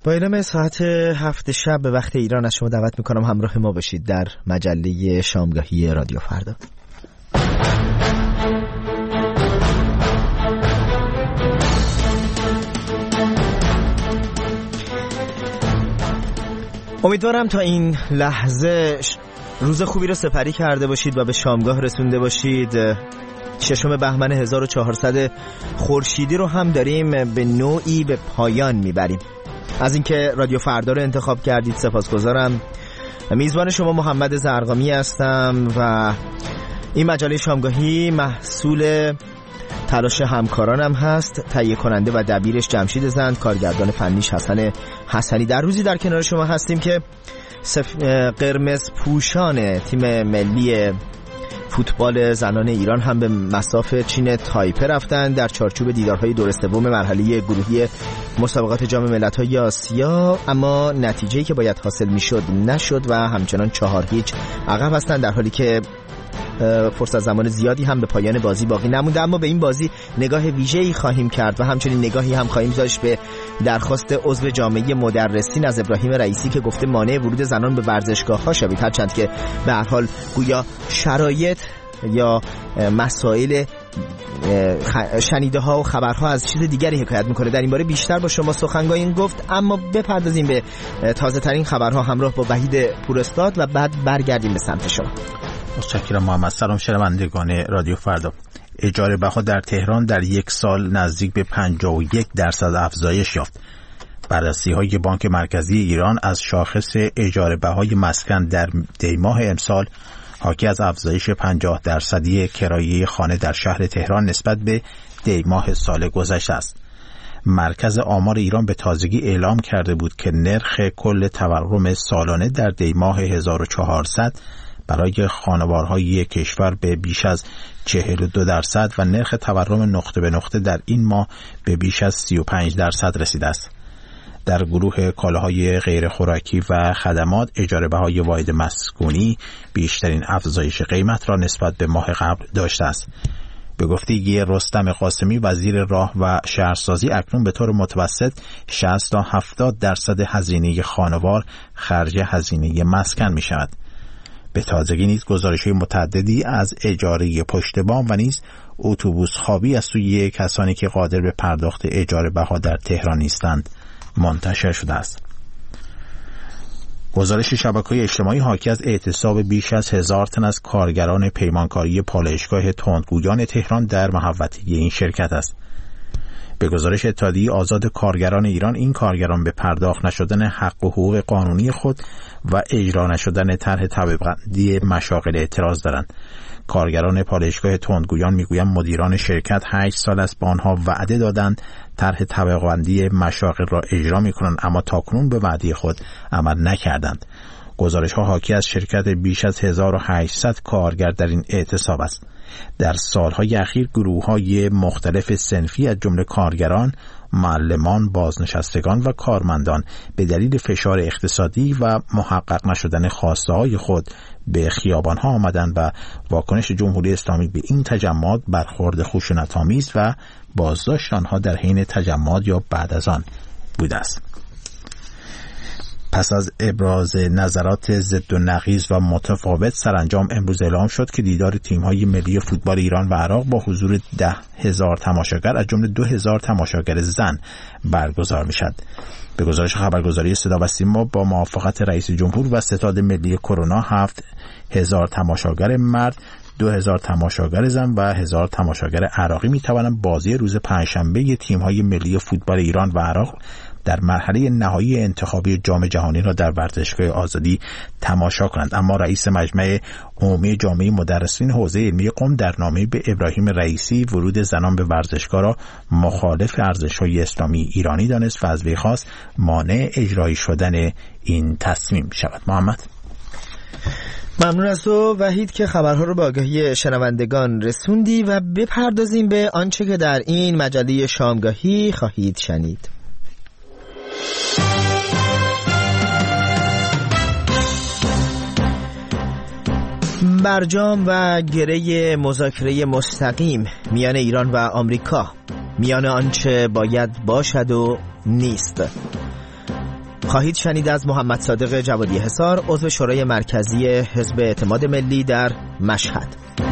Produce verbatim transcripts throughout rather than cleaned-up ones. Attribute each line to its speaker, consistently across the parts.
Speaker 1: با اعلام ساعت هفت شب به وقت ایران از شما دعوت میکنم همراه ما باشید در مجله شامگاهی رادیو فردا. امیدوارم تا این لحظه روز خوبی رو سپری کرده باشید و به شامگاه رسونده باشید. ششم بهمن هزار و چهارصد خورشیدی رو هم داریم به نوعی به پایان میبریم. از اینکه رادیو فردا رو انتخاب کردید سپاسگزارم. میزبان شما محمد زرقامی هستم و این مجله شامگاهی محصول تلاش همکارانم هست. تهیه کننده و دبیرش جمشید زند، کارگردان فنیش حسن حسنی. در روزی در کنار شما هستیم که سف... قرمز پوشان تیم ملی فوتبال زنان ایران هم به مصاف چین تایپه رفتن در چارچوب دیدارهای دور سوم مرحله گروهی مسابقات جام ملت‌های آسیا، اما نتیجه‌ای که باید حاصل میشد نشد و همچنان چهار هیچ عقب هستند، در حالی که فرصت زمان زیادی هم به پایان بازی باقی نمونده. اما به این بازی نگاه ویژه‌ای خواهیم کرد و همچنین نگاهی هم خواهیم داشت به درخواست عضو جامعه مدرسین از ابراهیم رئیسی که گفته مانع ورود زنان به ورزشگاه‌ها شوید، هرچند که به هر حال گویا شرایط یا مسائل شنیده ها و خبرها از چیز دیگری حکایت میکنه. در این باره بیشتر با شما سخنگویی گفت، اما بپردازیم به تازه ترین خبرها همراه با وحید پوراستاد و بعد برگردیم به سمت شما.
Speaker 2: متشکرم محمد. سلام شنوندگان رادیو فردا. اجاره بها در تهران در یک سال نزدیک به پنجاه و یک درصد افزایش یافت. بررسی‌های بانک مرکزی ایران از شاخص اجاره بهای مسکن در دیماه امسال حاکی از افزایش پنجاه درصدی کرایه خانه در شهر تهران نسبت به دیماه سال گذشته است. مرکز آمار ایران به تازگی اعلام کرده بود که نرخ کل تورم سالانه در دیماه هزار و چهارصد برای خانوارهای کشور به بیش از چهل و دو درصد و نرخ تورم نقطه به نقطه در این ماه به بیش از سی و پنج درصد رسیده است. در گروه کالاهای غیر خوراکی و خدمات اجاره بهای واحد مسکونی بیشترین افزایش قیمت را نسبت به ماه قبل داشته است. به گفته رستم قاسمی وزیر راه و شهرسازی، اکنون به طور متوسط شصت تا هفتاد درصد هزینه خانوار خرج هزینه مسکن می شود. به تازگی نیز گزارش‌های متعددی از اجاره پشت بام و نیز اتوبوس خوابی از سوی کسانی که قادر به پرداخت اجاره بها در تهران نیستند منتشر شده است. گزارش شبکه‌های اجتماعی حاکی از اعتصاب بیش از هزار تن از کارگران پیمانکاری پالایشگاه تندگویان تهران در محوطه این شرکت است. به گزارش اتحادیه آزاد کارگران ایران، این کارگران به پرداخت نشدن حق و حقوق قانونی خود و اجرا نشدن طرح طبقه‌بندی مشاغل اعتراض دارند. کارگران پالایشگاه تندگویان میگویند مدیران شرکت هشت سال است به آنها وعده دادند طرح طبقه‌بندی مشاغل را اجرا می‌کنند، اما تاکنون به وعده خود عمل نکردند. گزارش‌ها حاکی از شرکت بیش از هزار و هشتصد کارگر در این اعتصاب است. در سالهای اخیر گروه‌های مختلف صنفی از جمله کارگران، معلمان، بازنشستگان و کارمندان به دلیل فشار اقتصادی و محقق نشدن خواسته‌های خود به خیابان‌ها آمدند و واکنش جمهوری اسلامی به این تجمعات برخورد خشونت‌آمیز و بازداشت آنها در حین تجمعات یا بعد از آن بوده است. پس از ابراز نظرات ضد و نقیض و متفاوت، سرانجام امروز اعلام شد که دیدار تیم‌های ملی فوتبال ایران و عراق با حضور ده هزار تماشاگر از جمله دو هزار تماشاگر زن برگزار می‌شود. به گزارش خبرگزاری صدا و سیما با موافقت رئیس جمهور و ستاد ملی کرونا، هفت هزار تماشاگر مرد، دو هزار تماشاگر زن و هزار تماشاگر عراقی می توانند بازی روز پنجشنبه تیم‌های ملی فوتبال ایران و عراق در مرحله نهایی انتخابی جام جهانی را در ورزشگاه آزادی تماشا کنند. اما رئیس مجمع عمومی جامعه مدرسین حوزه علمی قم در نامه به ابراهیم رئیسی ورود زنان به ورزشگاه را مخالف ارزش‌های اسلامی ایرانی دانست و از وی خواست مانع اجرایی شدن این تصمیم شود. محمد،
Speaker 1: ممنون از تو وحید که خبرها رو به آگاهی شنوندگان رسوندی و بپردازیم به آنچه که در این مجله شامگاهی خواهید شنید. برجام و گره مذاکره مستقیم میان ایران و آمریکا، میان آنچه باید باشد و نیست. خواهید شنید از محمد صادق جوادی حصار، عضو شورای مرکزی حزب اعتماد ملی در مشهد.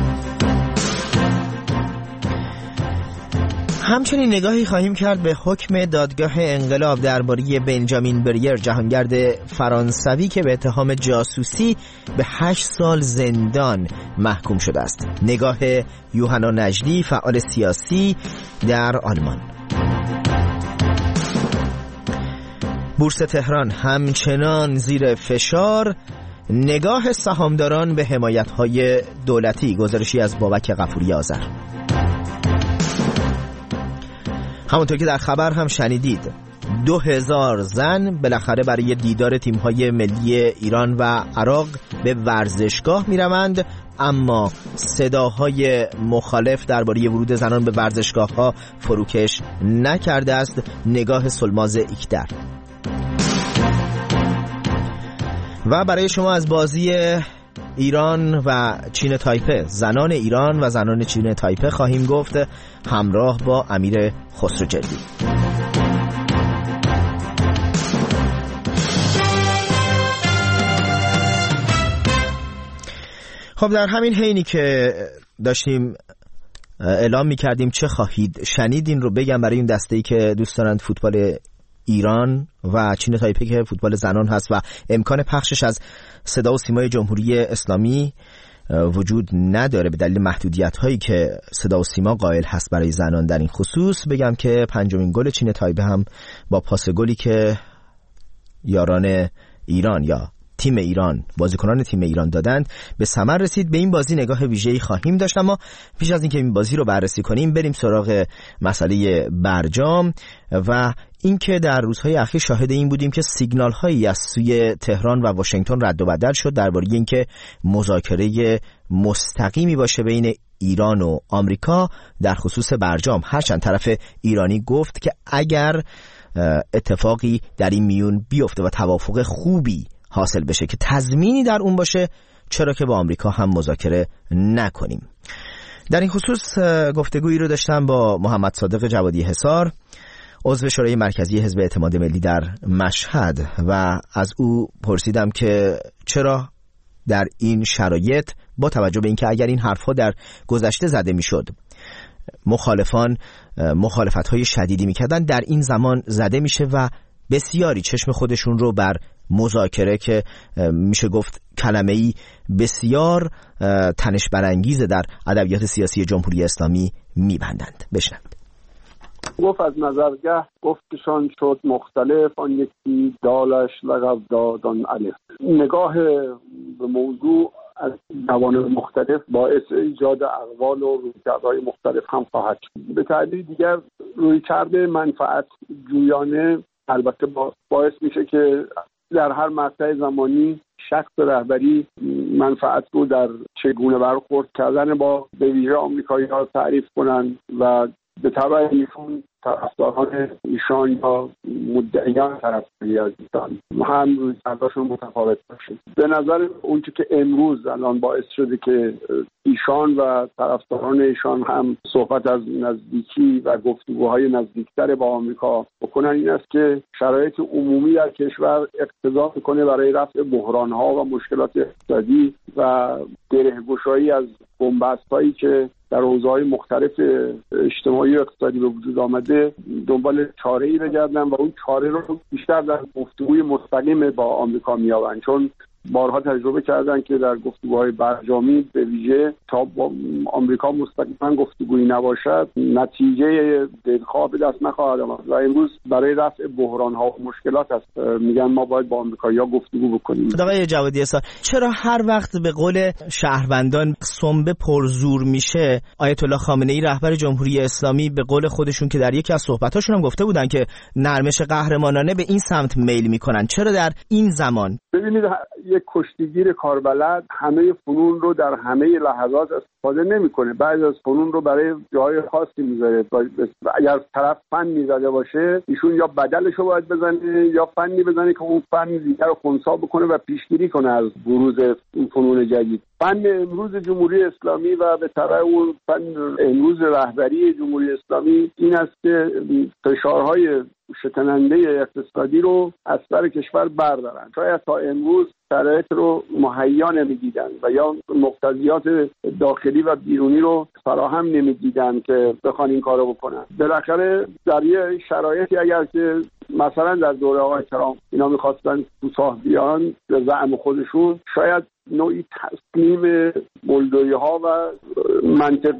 Speaker 1: همچنین نگاهی خواهیم کرد به حکم دادگاه انقلاب درباره بنجامین بریر، جهانگرد فرانسوی که به اتهام جاسوسی به هشت سال زندان محکوم شده است. نگاه یوحنا نجدی، فعال سیاسی در آلمان. بورس تهران همچنان زیر فشار، نگاه سهامداران به حمایت‌های دولتی. گزارشی از بابک غفوری آذر. همونطور که در خبر هم شنیدید، دو هزار زن بالاخره برای دیدار تیم‌های ملی ایران و عراق به ورزشگاه می‌روند، اما صداهای مخالف درباره ورود زنان به ورزشگاه‌ها فروکش نکرده است. نگاه سلماز ایکدر. و برای شما از بازی ایران و چین تایپه، زنان ایران و زنان چین تایپه خواهیم گفت، همراه با امیر خسروجلدی. خب در همین حینی که داشتیم اعلام می‌کردیم چه خواهید شنید، این رو بگم برای این دسته‌ای که دوست دارند فوتبال ایران و چین تایپه که فوتبال زنان هست و امکان پخشش از صدا و سیمای جمهوری اسلامی وجود نداره به دلیل محدودیت هایی که صدا و سیما قائل هست برای زنان در این خصوص، بگم که پنجمین گل چین تایپه هم با پاس گلی که یاران ایران یا تیم ایران، بازیکنان تیم ایران دادند به ثمر رسید. به این بازی نگاه ویژه‌ای خواهیم داشت، اما پیش از اینکه این بازی رو بررسی کنیم بریم سراغ مسئله برجام و اینکه در روزهای اخیر شاهد این بودیم که سیگنال هایی از سوی تهران و واشنگتن رد و بدل شد درباره اینکه مذاکره مستقیمی باشه بین ایران و آمریکا در خصوص برجام، هرچند طرف ایرانی گفت که اگر اتفاقی در این میون بیفته و توافق خوبی حاصل بشه که تضمینی در اون باشه، چرا که با آمریکا هم مذاکره نکنیم. در این خصوص گفتگویی رو داشتم با محمد صادق جوادی حصار، عضو شورای مرکزی حزب اعتماد ملی در مشهد، و از او پرسیدم که چرا در این شرایط با توجه به اینکه اگر این حرفها در گذشته زده میشد مخالفان مخالفت‌های شدیدی میکردن، در این زمان زده میشه و بسیاری چشم خودشون رو بر مذاکره که میشه گفت کلمه‌ای بسیار تنش برانگیز در ادبیات سیاسی جمهوری اسلامی میبندند. بشنوید.
Speaker 3: گفت از نظرگه گفتشان شد مختلف، آن یکی دالش لقب دادان الف. نگاه به موضوع از جوانب مختلف باعث ایجاد اقوال و رویکردهای مختلف هم خواهد شد. به تعبیر دیگر رویکرد منفعت جویانه البته باعث میشه که در هر مقطع زمانی شخص رهبری منفعت رو در چگونه برخورد کردن با به ویژه آمریکایی‌ها تعریف کنند و به تبع ایشون طرفداران ایشان یا مدعیان طرفداری از ایشان هم روی کرداشون متفاوت باشه. به نظر اونچه که امروز الان باعث شده که ایشان و طرفداران ایشان هم صحبت از نزدیکی و گفتگوهای نزدیکتر با آمریکا بکنن این است که شرایط عمومی در کشور اقتضا میکنه برای رفع بحران‌ها و مشکلات اقتصادی و گره‌گشایی از بن‌بست‌هایی که در حوزه‌های مختلف اجتماعی و اقتصادی به وجود آمده دنبال چاره‌ای بگردن و اون چاره رو بیشتر در گفتگوی مستقیم با آمریکا می‌یابند، چون بارها تجربه کردن که در گفتگوهای برجامی به ویژه تا با آمریکا مستقیما گفتگویی نباشد نتیجه دلخواه به دست نخواهد آمد و امروز برای رفع بحران‌ها و مشکلات است میگن ما باید با آمریکایی‌ها گفتگو بکنیم.
Speaker 1: آقای جوادی حصار، چرا هر وقت به قول شهروندان سنبه پرزور میشه آیت الله خامنه‌ای رهبر جمهوری اسلامی به قول خودشون که در یکی از صحبتاشون هم گفته بودن که نرمش قهرمانانه به این سمت میل میکنن، چرا در این زمان؟
Speaker 3: ببینید یک کشتیگیر کاربلد همه فنون رو در همه لحظات استفاده نمیکنه، بعضی از فنون رو برای جای خاصی میذاره. اگر طرف فن میزده باشه ایشون یا بدلش رو باید بزنه یا فنی بزنه که اون فن دیگر رو خنثی بکنه و پیشگیری کنه از بروز این فنون جدید. فن امروز جمهوری اسلامی و به تبع اون فن امروز رهبری جمهوری اسلامی این است که فشارهای شکننده اقتصادی رو از سر کشور بردارن. شاید تا امروز شرایط رو مهیا نمیدیدن و یا مقتضیات داخلی و بیرونی رو فراهم نمیدیدن که بخوان این کارو بکنن. بالاخره در یه شرایطی اگر که مثلا در دوره آقای ترامپ اینا میخواستن کوتاه بیان به زعم خودشون، شاید نوعی تصمیم بلدویی ها و منطق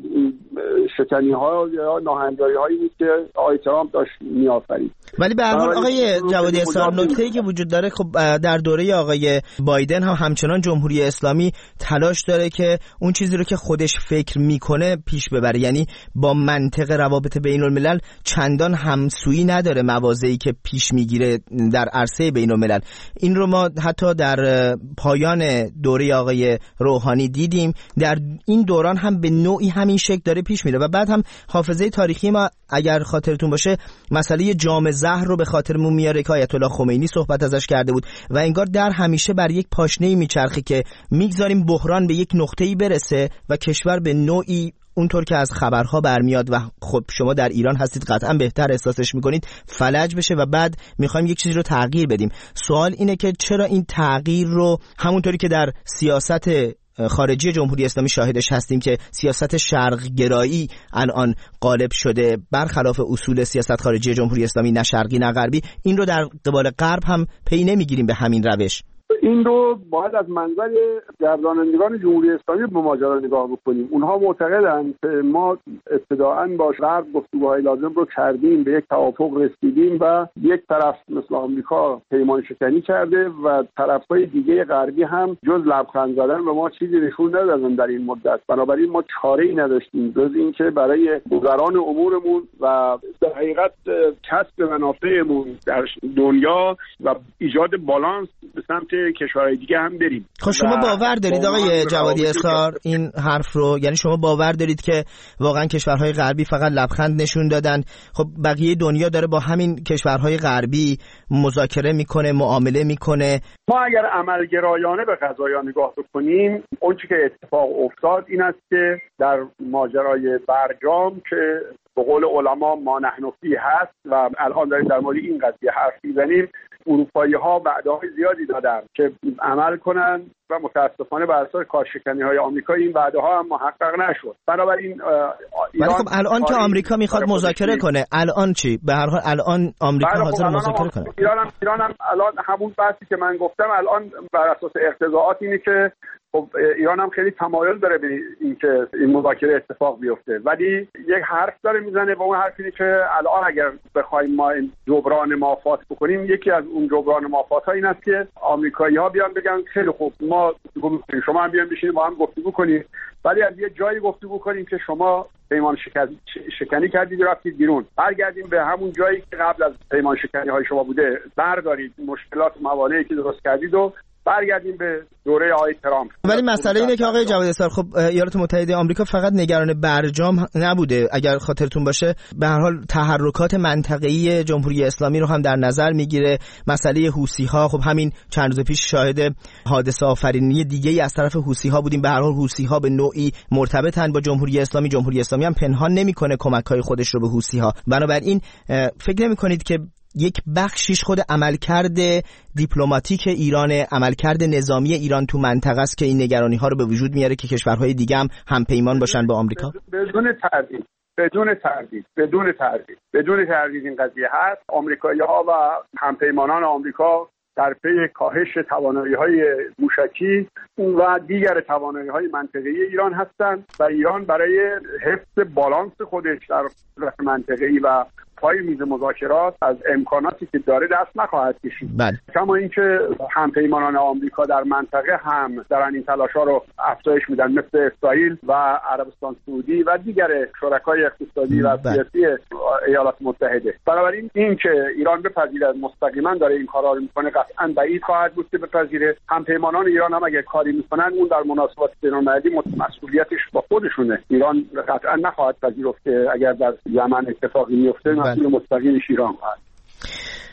Speaker 3: شکنی ها یا ناهنجاری هایی بود که آقای ترامپ داشت میآفرید.
Speaker 1: ولی به هر حال آقای جوادی اسحار، نکته‌ای که وجود داره، خب در دوره آقای بایدن هم همچنان جمهوری اسلامی تلاش داره که اون چیزی رو که خودش فکر میکنه پیش ببره، یعنی با منطق روابط بین الملل چندان همسویی نداره مواضعی که پیش میگیره در عرصه بین الملل. این رو ما حتی در پایان دوره آقای روحانی دیدیم، در این دوران هم به نوعی همین شکل داره پیش میره. و بعد هم حافظه تاریخی ما اگر خاطرتون باشه مسئله جام زهر رو به خاطرمون میاره که آیت الله خمینی صحبت ازش کرده بود و انگار در همیشه بر یک پاشنه‌ای میچرخه که میگذاریم بحران به یک نقطه‌ای برسه و کشور به نوعی اونطور که از خبرها برمیاد و خب شما در ایران هستید قطعا بهتر احساسش میکنید فلج بشه و بعد میخوایم یک چیزی رو تغییر بدیم. سوال اینه که چرا این تغییر رو همونطوری که در سیاست خارجی جمهوری اسلامی شاهدش هستیم که سیاست شرق گرایی الان غالب شده برخلاف اصول سیاست خارجی جمهوری اسلامی، نه شرقی نه غربی، این رو در قبال غرب هم پی نمیگیریم به همین روش؟
Speaker 3: این رو باید از منظر گردانندگان جمهوری اسلامی به ماجرا نگاه بکنیم. اونها معتقدند که ما ابتداءً با غرب گفتگوهای لازم رو کردیم، به یک توافق رسیدیم و یک طرف مثل آمریکا پیمان شکنی کرده و طرف‌های دیگه غربی هم جز لبخند زدن و ما چیزی نشون ندادن در این مدت. بنابراین ما چاره‌ای نداشتیم جز اینکه برای گذران امورمون و در حقیقت کسب منافعمون در دنیا و ایجاد بالانس به سمت کشورهای دیگه هم بریم.
Speaker 1: خب شما باور دارید آقای جوادی اسحار این حرف رو؟ یعنی شما باور دارید که واقعا کشورهای غربی فقط لبخند نشون دادن؟ خب بقیه دنیا داره با همین کشورهای غربی مذاکره میکنه، معامله میکنه.
Speaker 3: ما اگر عملگرایانه به قضایا نگاه بکنیم، اون چیزی که اتفاق افتاد این است که در ماجرای برجام که به قول علما ما نحن فی هست و الان داریم در مورد این قضیه حرف میزنیم، اروپایی‌ها وعده‌های زیادی دادن که عمل کنن و متاسفانه بر اساس کارشکنی‌های آمریکا این وعده‌ها هم محقق نشد. بنابراین
Speaker 1: ولی خب الان که آمریکا میخواد مذاکره کنه، الان چی؟ به هر حال الان آمریکا حاضر مذاکره کنه.
Speaker 3: ایران هم ایران هم الان همون بحثی که من گفتم، الان بر اساس اقتضاعات اینه که خب ایران هم خیلی تمایل داره به اینکه این مذاکره اتفاق بیفته، ولی یک حرف داره میزنه و اون حرف اینه که الان اگر بخوایم ما این جبران مافات بکنیم، یکی از اون جبران مافات‌ها این است که آمریکایی‌ها بیان بگن خیلی خوب ما گفتگو می‌کنیم، شما هم بیان بشینید با هم گفتگو کنید، ولی از یه جایی گفتگو کنیم که شما پیمان شکنی کردید رفتید بیرون، برگردیم به همون جایی که قبل از پیمان شکنی‌های شما بوده، بردارید مشکلات و موانعی که درست کردید و برگردیم به دوره آقای ترامپ.
Speaker 1: ولی مسئله اینه که آقای جوادی اسحار، خب ایالات متحده آمریکا فقط نگران برجام نبوده. اگر خاطرتون باشه به هر حال تحرکات منطقه‌ای جمهوری اسلامی رو هم در نظر میگیره. مسئله حوثی‌ها، خب همین چند روز پیش شاهد حادثه آفرینی دیگه‌ای از طرف حوثی‌ها بودیم. به هر حال حوثی‌ها به نوعی مرتبطن با جمهوری اسلامی، جمهوری اسلامی هم پنهان نمی‌کنه کمک‌های خودش رو به حوثی‌ها. بنابراین فکر نمی‌کنید که یک بخشیش خود عملکرد دیپلماتیک ایران، عملکرد نظامی ایران تو منطقه است که این نگرانی ها رو به وجود میاره که کشورهای دیگه هم همپیمان باشن با آمریکا؟
Speaker 3: بدون تردید بدون تردید بدون تردید بدون تردید این قضیه هست. آمریکایی‌ها و همپیمانان آمریکا در پی کاهش توانایی‌های موشکی و دیگر توانایی‌های منطقه‌ای ایران هستند و ایران برای حفظ بالانس خودش در منطقه‌ای و پای میز مذاکرات از امکاناتی که داره دست نخواهد کشید. کما اینکه همپیمانان آمریکا در منطقه هم دارن این تلاش‌ها رو افزایش میدن، مثل اسرائیل و عربستان سعودی و دیگر شرکای اقتصادی و سیاسی ایالات متحده. بنابراین این که ایران بپذیره مستقیما داره این کارا رو میکنه قطعاً بعید خواهد بود که بپذیره. همپیمانان ایران هم اگه کاری میکنن اون در مناسبات بین‌المللی مسئولیتش با خودشونه. ایران قطعاً نخواهد پذیرفت که اگر در یمن اتفاقی میفته مسئول مستقیمش ایران هست.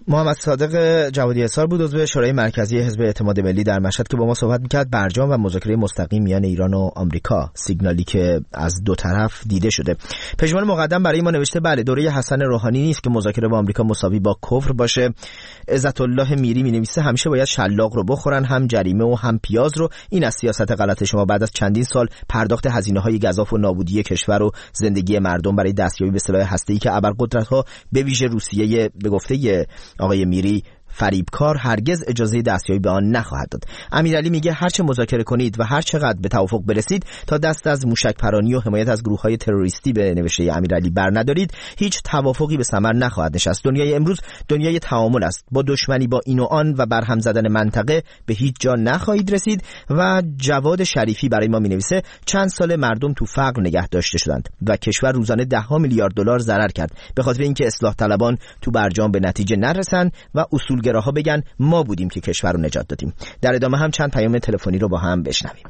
Speaker 1: محمد صادق جوادی اصار بود، عضو شورای مرکزی حزب اعتماد ملی در مشهد که با ما صحبت می‌کرد. برجام و مذاکره مستقیم میان ایران و آمریکا، سیگنالی که از دو طرف دیده شده. پژمان مقدم برای ما نوشته بله، دوره حسن روحانی نیست که مذاکره با آمریکا مساوی با کفر باشه. عزت الله میری می‌نویسه همیشه باید شلاق رو بخورن، هم جریمه و هم پیاز رو. این از سیاست غلط شما. بعد از چندین سال پرداخت هزینه‌های گزاف و نابودی کشور و زندگی مردم برای دستیابی به سلاح هسته‌ای که ابرقدرت‌ها به ویژه روسیه به گفته آقای میری فریبکار هرگز اجازه دستیابی به آن نخواهد داد. امیرعلی میگه هرچه مذاکره کنید و هر چقدر به توافق برسید تا دست از موشک پرانی و حمایت از گروه‌های تروریستی به نوشته امیرعلی بر ندارید، هیچ توافقی به ثمر نخواهد نشست. دنیای امروز دنیای تعامل است. با دشمنی با این و آن و برهم زدن منطقه به هیچ جا نخواهید رسید. و جواد شریفی برای ما مینویسه چند سال مردم تو فقر نگه داشته شدند و کشور روزانه ده ها میلیارد دلار ضرر کرد به خاطر اینکه اصلاح طلبان تو برجام به نتیجه نرسن و اصول گراها بگن ما بودیم که کشور رو نجات دادیم. در ادامه هم چند پیام تلفنی رو با هم بشنویم.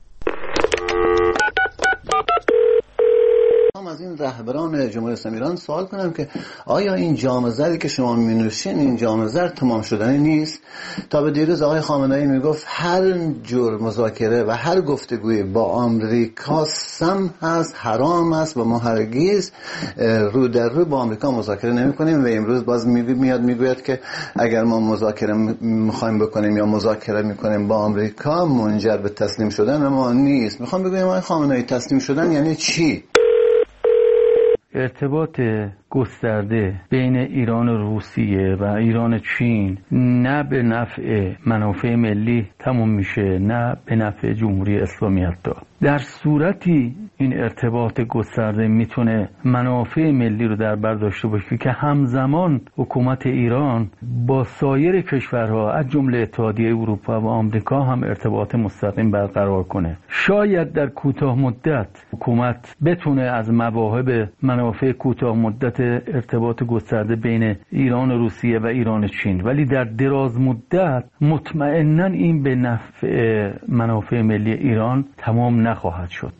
Speaker 4: از این رهبران جمهوری اسلامی ایران سوال کنم که آیا این جام زری که شما می‌نوشین این جام زر تمام شدنی نیست؟ تا به دیروز آقای خامنه‌ای میگفت هر جور مذاکره و هر گفتگوی با آمریکا سم هست، حرام است و ما هرگز رو در رو با آمریکا مذاکره نمی‌کنیم. و امروز باز میاد میگوید که اگر ما مذاکره می‌خوایم بکنیم یا مذاکره می‌کنیم با آمریکا منجر به تسلیم شدن ما نیست. می‌خوام بگم آقای خامنه‌ای تسلیم شدن یعنی چی؟
Speaker 5: ارتباط گسترده بین ایران و روسیه و ایران و چین نه به نفع منافع ملی تموم میشه، نه به نفع جمهوری اسلامی. حتی در صورتی این ارتباط گسترده میتونه منافع ملی رو در بر داشته باشه که همزمان حکومت ایران با سایر کشورها از جمله اتحادیه اروپا و آمریکا هم ارتباط مستقیم برقرار کنه. شاید در کوتاه مدت حکومت بتونه از مواهب منافع کوتاه مدت ارتباط گسترده بین ایران و روسیه و ایران و چین، ولی در دراز مدت مطمئناً این به نفع منافع ملی ایران تمام نخواهد شد.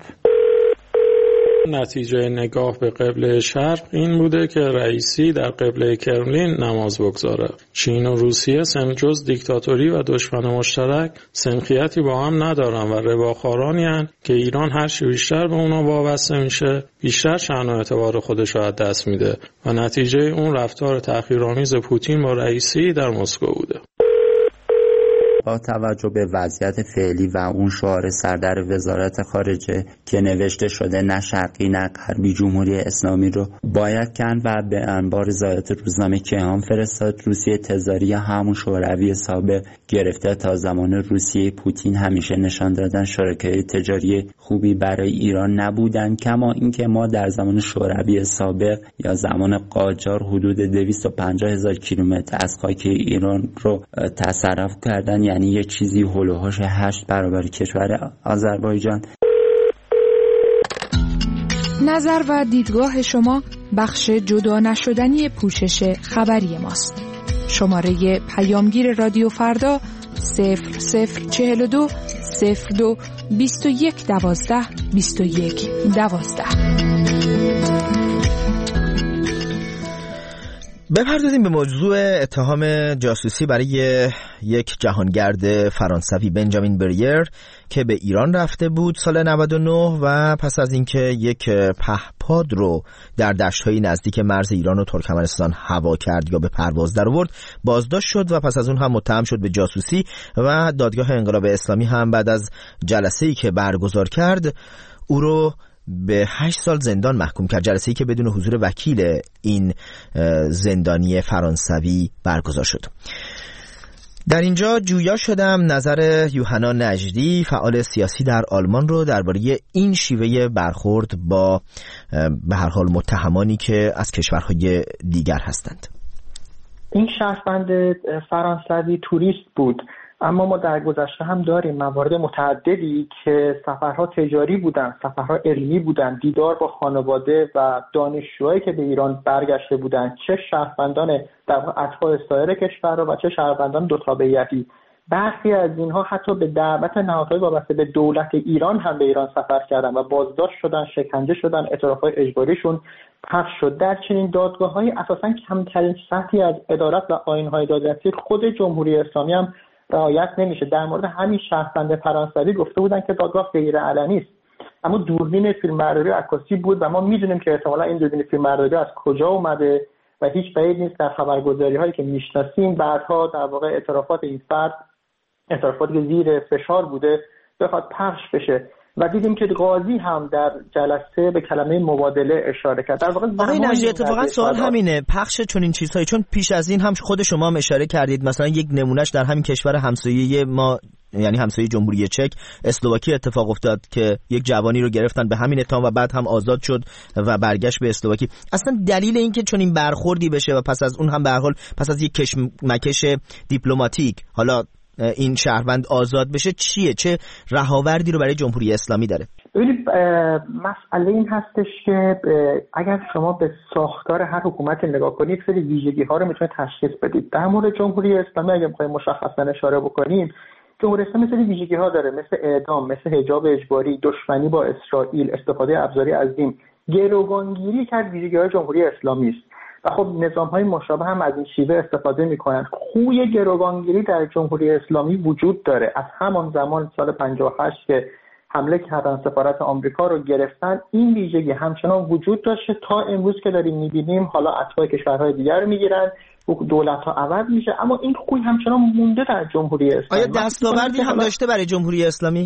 Speaker 6: نتیجه نگاه به قبله شرق این بوده که رئیسی در قبله کرملین نماز بگذاره. چین و روسیه سن جز دیکتاتوری و دشمن مشترک سنخیتی با هم ندارن و رباخارانی هن که ایران هر چی بیشتر به اونا وابسته میشه بیشتر شأن و اعتبار خودش رو از دست میده و نتیجه اون رفتار تحقیرآمیز پوتین با رئیسی در مسکو بوده.
Speaker 7: با توجه به وضعیت فعلی و اون شعار سردر وزارت خارجه که نوشته شده نه شرقی نه غربی جمهوری اسلامی رو باید کن و به انبار ضایعات روزنامه کیهان فرستاد. روسیه تزاری همون شوروی سابق گرفته تا زمان روسیه پوتین همیشه نشان دادن شرکای تجاری خوبی برای ایران نبودن، کما اینکه ما در زمان شوروی سابق یا زمان قاجار حدود دویست و پنجاه هزار کیلومتر از خاک ایران رو تصرف کردن، یعنی یه چیزی هولوهاش هشت برابر کشور آذربایجان.
Speaker 8: نظر و دیدگاه شما بخش جدا نشدنی پوشش خبری ماست. شماره پیامگیر رادیو فردا صفر صفر چهل و دو صفر دو بیست و یک دوازده بیست و یک دوازده.
Speaker 1: بپردازیم به موضوع اتهام جاسوسی برای یک جهانگرد فرانسوی بنجامین بریر که به ایران رفته بود سال نود و نه و پس از اینکه یک پهپاد رو در دشت‌های نزدیک مرز ایران و ترکمنستان هوا کرد یا به پرواز در آورد بازداشت شد و پس از اون هم متهم شد به جاسوسی و دادگاه انقلاب اسلامی هم بعد از جلسه‌ای که برگزار کرد او رو به هشت سال زندان محکوم کرد، جلسه‌ای که بدون حضور وکیل این زندانی فرانسوی برگزار شد. در اینجا جویا شدم نظر یوحنا نجدی فعال سیاسی در آلمان رو درباره این شیوه برخورد با به هر حال متهمانی که از کشورهای دیگر هستند.
Speaker 9: این شهروند فرانسوی توریست بود، اما ما در گذشته هم داریم موارد متعددی که سفرها تجاری بودن، سفرها علمی بودن، دیدار با خانواده و دانشجوهایی که به ایران برگشته بودن، چه شهروندان در اتباع سایر کشور و چه شهروندان دو تابعیتی برخی از اینها حتی به دعوت نهادهای وابسته به دولت ایران هم به ایران سفر کردن و بازداشت شدن، شکنجه شدن، اعترافات اجباریشون پخش شد. در چنین دادگاه‌های اساساً کمترین سطحی از عدالت و آیین‌های عدالتی خود جمهوری اسلامی هم رعایت نمیشه. در مورد همین شهروند فرانسوی گفته بودن که دادگاه غیر علنی است، اما دوربین فیلمبرداری عکاسی بود و ما میدونیم که احتمالاً این دوربین فیلمبرداری از کجا اومده و هیچ بعید نیست در خبرگزاری‌هایی که میشناسیم بعدها در واقع اعترافات این فرد اعترافاتی که زیر فشار بوده بخواد پخش بشه و دیدیم که قاضی هم در جلسه به کلمه مبادله اشاره کرد. در واقع
Speaker 1: آقای نجدی اتفاقا سوال همینه، پخش چنین چیزهایی، چون پیش از این هم خود شما هم اشاره کردید، مثلا یک نمونهش در همین کشور همسایه ما یعنی همسایه جمهوری چک اسلواکی اتفاق افتاد که یک جوانی رو گرفتن به همین اتهام و بعد هم آزاد شد و برگشت به اسلواکی. اصلا دلیل این که چنین برخوردی بشه و پس از اون هم به هر حال پس از یک کشمکش دیپلماتیک حالا این شهروند آزاد بشه چیه؟ چه رهاوردی رو برای جمهوری اسلامی داره؟
Speaker 9: ببینید مسئله این هستش که اگر شما به ساختار هر حکومت نگاه کنید سری ویژگی ها رو میتونید تشخیص بدید. در مورد جمهوری اسلامی اگه بخوایم مشخصا اشاره بکنیم، جمهوری اسلامی سری ویژگی ها داره، مثل اعدام، مثل حجاب اجباری، دشمنی با اسرائیل، استفاده ابزاری عظیم، گروگانگیری که ویژگی های جمهوری اسلامی است. و خب نظام‌های مشابه هم از این شیوه استفاده می‌کنند. خوی گروگانگیری در جمهوری اسلامی وجود داره. از همان زمان سال پنجاه و هشت که حمله کردن سفارت آمریکا رو گرفتن، این ویژگی همچنان وجود داشته تا امروز که داریم می‌بینیم. حالا اتباع کشورهای دیگر رو می‌گیرن، دولت‌ها عوض میشه، اما این خوی همچنان مونده در جمهوری اسلامی.
Speaker 1: آیا دستاوردی هم داشته برای جمهوری اسلامی؟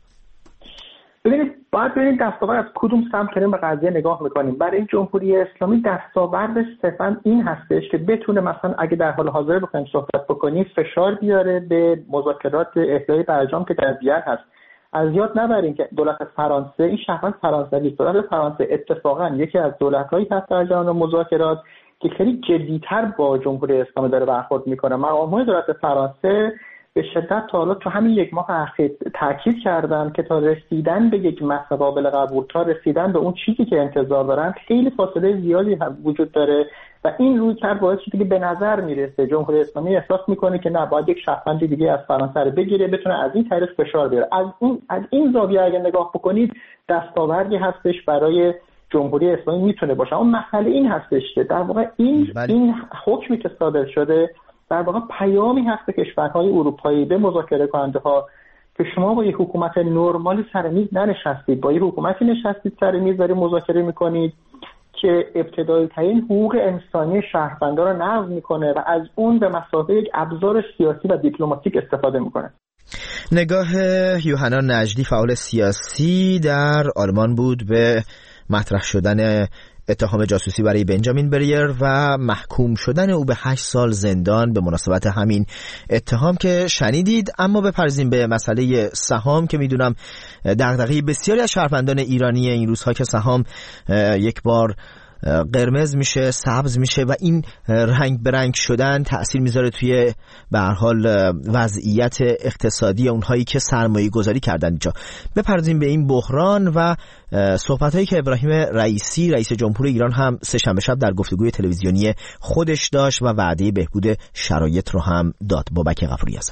Speaker 9: ببینید باید ببینید دستاورد از کدوم سمت کریم به قضیه نگاه میکنیم. برای این جمهوری اسلامی دستاوردش صرفاً این هستش که بتونه مثلا اگه در حال حاضر بخوایم صحبت بکنیم فشار بیاره به مذاکرات احیای برجام که در وین هست. از یاد نبریم که دولت فرانسه، این شهروند فرانسوی، دولت فرانسه اتفاقاً یکی از دولت‌هایی هست در جریان مذاکرات که خیلی جدی‌تر با جمهوری اسلامی داره برخورد میکنه. مقام‌های دولت فرانسه به شدت تا حالا تو همین یک ماه اخیر تاکید کردن که تا رسیدن به یک مسئله قابل قبول، تا رسیدن به اون چیزی که انتظار دارن خیلی فاصله زیادی وجود داره و این رویکرد باعث شده که به نظر میرسه جمهوری اسلامی احساس میکنه که نه باید یک شهروند دیگه از فرانسه رو بگیره، بتونه از این طریق فشار بیاره. از این از این زاویه اگه نگاه بکنید دستاوردی هستش برای جمهوری اسلامی میتونه باشه. اون مسئله این هستش که در واقع این بله. این حکمی که صادر شده در واقع پیامی هست به کشورهای اروپایی، به مذاکره کننده ها که شما با یک حکومت نرمال سر میز ننشستید، با یک حکومتی نشستید سر میز دارید مذاکره میکنید که ابتدایی ترین حقوق انسانی شهروندان رو نقض میکنه و از اون به مثابه یک ابزار سیاسی و دیپلماتیک استفاده میکنه.
Speaker 1: نگاه یوحنا نجدی فعال سیاسی در آلمان بود به مطرح شدن اتهام جاسوسی برای بنجامین بریر و محکوم شدن او به هشت سال زندان به مناسبت همین اتهام که شنیدید. اما بپرزیم به مسئله سهام که میدونم دغدغه بسیاری از شهروندان ایرانی این روزها که سهام یک بار قرمز میشه، سبز میشه و این رنگ برنگ شدن تأثیر میذاره توی به هر حال وضعیت اقتصادی اونهایی که سرمایه گذاری کردن اینجا. بپردازیم به این بحران و صحبت‌هایی که ابراهیم رئیسی رئیس جمهور ایران هم سه‌شنبه شب در گفتگوی تلویزیونی خودش داشت و وعده بهبود شرایط رو هم داد. بابک غفوری آذر.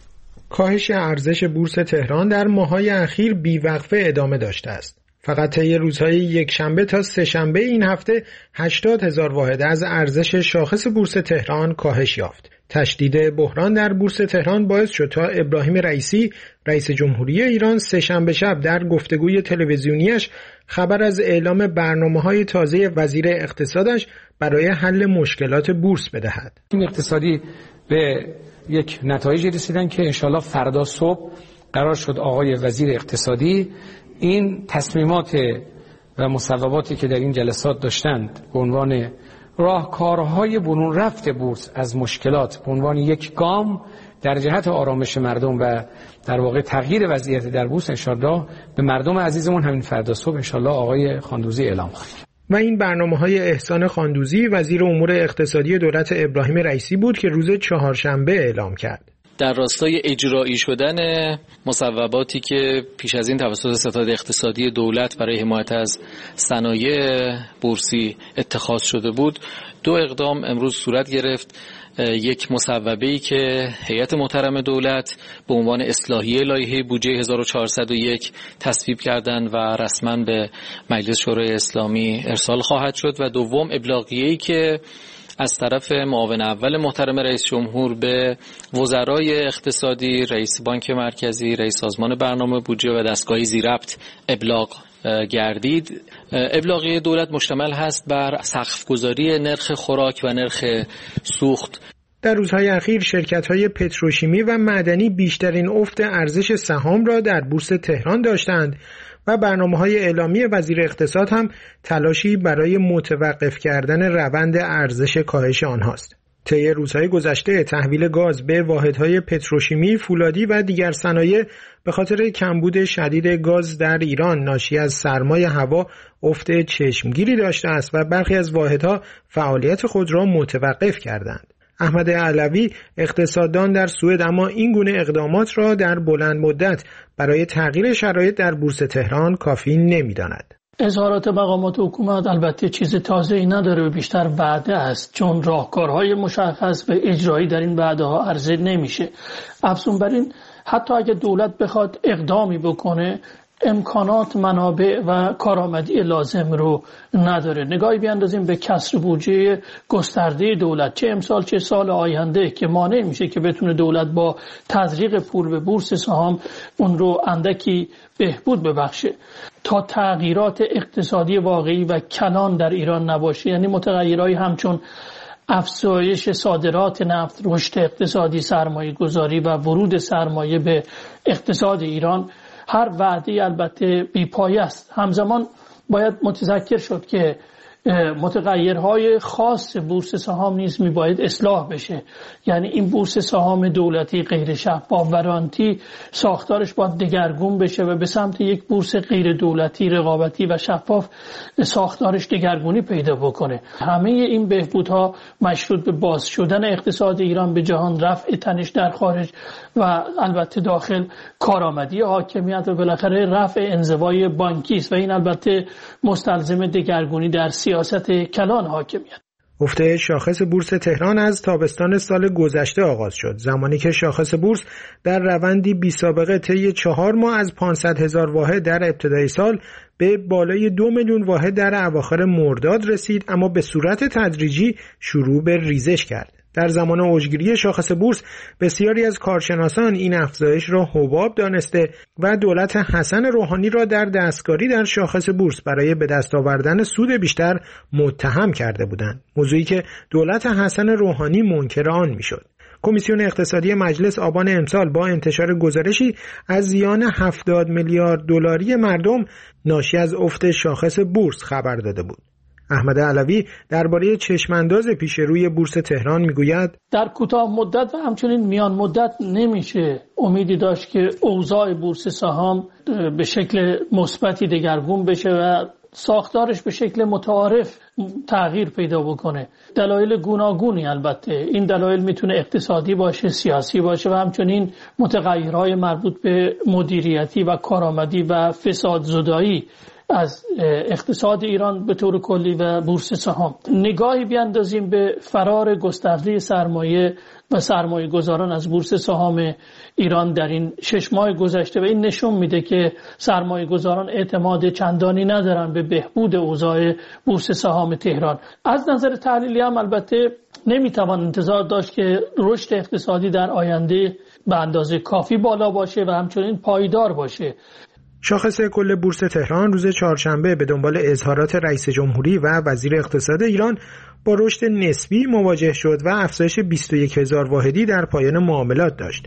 Speaker 10: کاهش ارزش بورس تهران در ماه‌های اخیر بی‌وقفه ادامه داشته است. فقط طی روزهای یک شنبه تا سه شنبه این هفته هشتاد هزار واحد از ارزش شاخص بورس تهران کاهش یافت. تشدید بحران در بورس تهران باعث شد تا ابراهیم رئیسی رئیس جمهوری ایران سه شنبه شب در گفتگوی تلویزیونیش خبر از اعلام برنامه‌های تازه وزیر اقتصادش برای حل مشکلات بورس بدهد.
Speaker 11: این اقتصادی به یک نتایجی رسیدن که انشالله فردا صبح قرار شد آقای وزیر اقتصادی این تصمیمات و مصوباتی که در این جلسات داشتند به عنوان راهکارهای برون رفت بورس از مشکلات به عنوان یک گام در جهت آرامش مردم و در واقع تغییر وضعیت در بورس انشالله به مردم عزیزمون همین فردا صبح انشالله آقای خاندوزی اعلام خواهد کرد.
Speaker 10: و این برنامه‌های احسان خاندوزی وزیر امور اقتصادی دولت ابراهیم رئیسی بود که روز چهارشنبه اعلام کرد.
Speaker 12: در راستای اجرایی شدن مصوباتی که پیش از این توسط ستاد اقتصادی دولت برای حمایت از صنایع بورسی اتخاذ شده بود، دو اقدام امروز صورت گرفت. یک مصوبه‌ای که هیئت محترم دولت به عنوان اصلاحیه لایحه بودجه هزار و چهارصد و یک تصویب کردند و رسما به مجلس شورای اسلامی ارسال خواهد شد، و دوم ابلاغیه‌ای که از طرف معاون اول محترم رئیس جمهور به وزرای اقتصادی، رئیس بانک مرکزی، رئیس سازمان برنامه بودجه و دستگاه ذی‌ربط ابلاغ گردید. ابلاغیه دولت مشتمل هست بر سقف‌گذاری نرخ خوراک و نرخ سوخت.
Speaker 10: در روزهای اخیر شرکت‌های پتروشیمی و معدنی بیشترین افت ارزش سهام را در بورس تهران داشتند و برنامه‌های اعلامی وزیر اقتصاد هم تلاشی برای متوقف کردن روند ارزش کاهش آنهاست. طی روزهای گذشته تحویل گاز به واحدهای پتروشیمی، فولادی و دیگر صنایع به خاطر کمبود شدید گاز در ایران ناشی از سرمای هوا افت چشمگیری داشته است و برخی از واحدها فعالیت خود را متوقف کردند. احمد علوی اقتصاددان در سوئد اما این گونه اقدامات را در بلند مدت برای تغییر شرایط در بورس تهران کافی نمی‌داند.
Speaker 13: اظهارات مقامات حکومت البته چیز تازه‌ای نداره و بیشتر وعده است، چون راهکارهای مشخص و اجرایی در این وعده‌ها عرضه نمیشه. افزون بر این حتی اگه دولت بخواد اقدامی بکنه امکانات، منابع و کارآمدی لازم رو نداره. نگاهی بیاندازیم به کسر بودجه گسترده دولت، چه امسال چه سال آینده، که مانع میشه که بتونه دولت با تزریق پول به بورس سهام اون رو اندکی بهبود ببخشه. تا تغییرات اقتصادی واقعی و کلان در ایران نباشه، یعنی متغیرهایی همچون افزایش صادرات نفت، رشد اقتصادی، سرمایه گذاری و ورود سرمایه به اقتصاد ایران، هر وعده البته بی‌پایه است. همزمان باید متذکر شد که متغیرهای خاص بورس سهام نیز میباید اصلاح بشه. یعنی این بورس سهام دولتی غیر شفاف و رانتی ساختارش باید دگرگون بشه و به سمت یک بورس غیر دولتی، رقابتی و شفاف ساختارش دگرگونی پیدا بکنه. همه این بهبودها مشروط به باز شدن اقتصاد ایران به جهان، رفع تنش در خارج و البته داخل، کارآمدی حاکمیت و بالاخره رفع انزوای بانکی است و این البته مستلزم دگرگونی در سیاست کلان حاکمیت.
Speaker 10: افت شاخص بورس تهران از تابستان سال گذشته آغاز شد، زمانی که شاخص بورس در روندی بی سابقه طی چهار ماه از پانصد هزار واحد در ابتدای سال به بالای دو میلیون واحد در اواخر مرداد رسید، اما به صورت تدریجی شروع به ریزش کرد. در زمان اوجگیری شاخص بورس بسیاری از کارشناسان این افزایش را حباب دانسته و دولت حسن روحانی را در دستکاری در شاخص بورس برای به دست آوردن سود بیشتر متهم کرده بودند، موضوعی که دولت حسن روحانی منکر آن میشد. کمیسیون اقتصادی مجلس آبان امسال با انتشار گزارشی از زیان هفتاد میلیارد دلاری مردم ناشی از افت شاخص بورس خبر داده بود. احمد علوی درباره چشمانداز پیش روی بورس تهران میگوید
Speaker 13: در کوتاه مدت و همچنین میان مدت نمیشه امیدی داشت که اوضاع بورس سهام به شکل مثبتی دگرگون بشه و ساختارش به شکل متعارف تغییر پیدا بکنه. دلایل گوناگونی البته، این دلایل میتونه اقتصادی باشه، سیاسی باشه و همچنین متغیرهای مربوط به مدیریتی و کارآمدی و فساد زدایی از اقتصاد ایران به طور کلی و بورس سهام. نگاهی بیاندازیم به فرار گسترده سرمایه و سرمایه گذاران از بورس سهام ایران در این شش ماه گذشته و این نشون میده که سرمایه گذاران اعتماد چندانی ندارن به بهبود اوضاع بورس سهام تهران. از نظر تحلیلی هم البته نمیتوان انتظار داشت که رشد اقتصادی در آینده به اندازه کافی بالا باشه و همچنین پایدار باشه.
Speaker 10: شاخص کل بورس تهران روز چهارشنبه به دنبال اظهارات رئیس جمهوری و وزیر اقتصاد ایران با رشد نسبی مواجه شد و افزایش بیست و یک هزار واحدی در پایان معاملات داشت.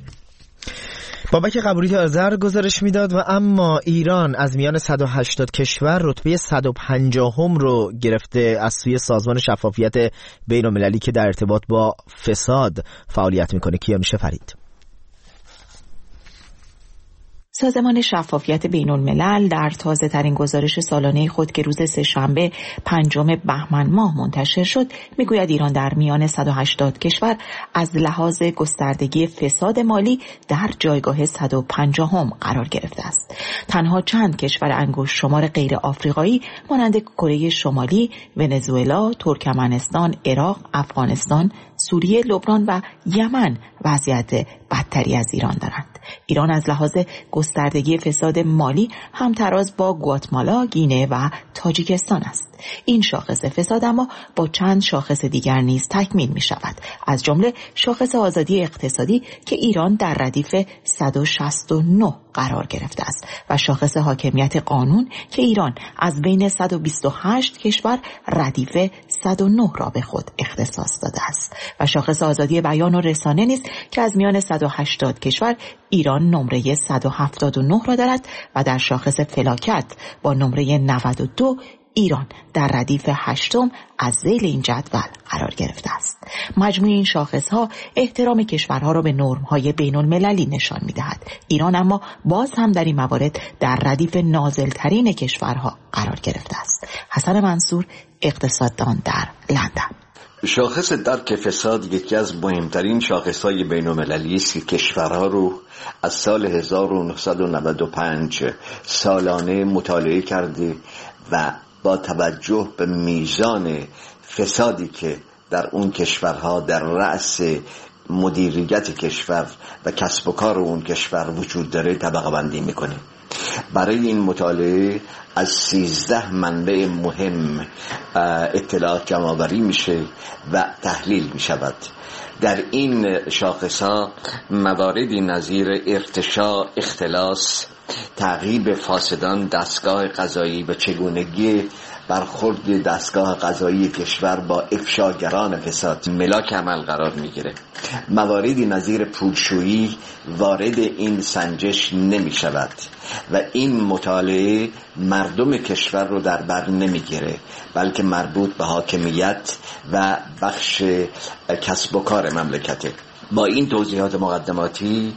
Speaker 1: بابک قبولی آذر گزارش میداد و اما ایران از میان صد و هشتاد کشور رتبه صد و پنجاهم رو گرفته از سوی سازمان شفافیت بین‌المللی که در ارتباط با فساد فعالیت میکنه. کیانوش فرید.
Speaker 14: سازمان شفافیت بین الملل در تازه ترین گزارش سالانه خود که روز سه‌شنبه پنجم بهمن ماه منتشر شد میگوید ایران در میان صد و هشتاد کشور از لحاظ گستردگی فساد مالی در جایگاه صد و پنجاهم قرار گرفته است. تنها چند کشور انگشت شمار غیر آفریقایی مانند کره شمالی، ونزوئلا، ترکمنستان، عراق، افغانستان، سوریه، لبنان و یمن وضعیت بدتری از ایران دارند. ایران از لحاظ گستردگی فساد مالی همتراز با گواتمالا، گینه و تاجیکستان است. این شاخص فساد اما با چند شاخص دیگر نیز تکمیل می شود، از جمله شاخص آزادی اقتصادی که ایران در ردیف صد و شصت و نه قرار گرفته است و شاخص حاکمیت قانون که ایران از بین صد و بیست و هشت کشور ردیف صد و نه را به خود اختصاص داده است و شاخص آزادی بیان و رسانه نیز که از میان صد و هشتاد کشور ایران نمره صد و هفتاد و نه را دارد و در شاخص فلاکت با نمره نود و دو ایران در ردیف هشتم از ذیل این جدول قرار گرفته است. مجموع این شاخص‌ها احترام کشورها را به نرم‌های بین‌المللی نشان می‌دهد. ایران اما باز هم در این موارد در ردیف نازل‌ترین کشورها قرار گرفته است. حسن منصور، اقتصاددان در لندن.
Speaker 15: شاخص درک فساد یکی از مهمترین شاخص‌های بین‌المللی است که کشورها رو از سال هزار و نهصد و نود و پنج سالانه مطالعه کرده و با توجه به میزان فسادی که در اون کشورها در رأس مدیریت کشور و کسب و کار اون کشور وجود داره طبقه بندی میکنه. برای این مطالعه از سیزده منبع مهم اطلاعات جمع‌آوری میشه و تحلیل میشود. در این شاخص‌ها مواردی نظیر ارتشاء، اختلاس، تعقیب فاسدان دستگاه قضایی و چگونگی برخورد دستگاه قضایی کشور با افشاگران فساد ملاک عمل قرار میگیره. مواردی نظیر پولشویی وارد این سنجش نمی شود و این مطالعه مردم کشور رو در بر نمیگیره، بلکه مربوط به حاکمیت و بخش کسب و کار مملکته. با این توضیحات مقدماتی